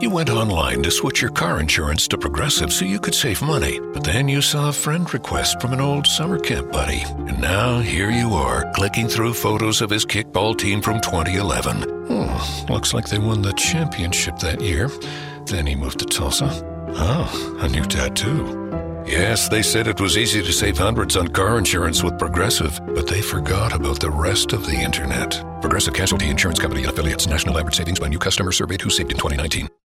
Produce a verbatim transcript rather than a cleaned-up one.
You went online to switch your car insurance to Progressive so you could save money. But then you saw a friend request from an old summer camp buddy. And now here you are, clicking through photos of his kickball team from twenty eleven. Hmm, looks like they won the championship that year. Then he moved to Tulsa. Oh, a new tattoo. Yes, they said it was easy to save hundreds on car insurance with Progressive, but they forgot about the rest of the internet. Progressive Casualty Insurance Company and affiliates. National average savings by new customer surveyed who saved in twenty nineteen.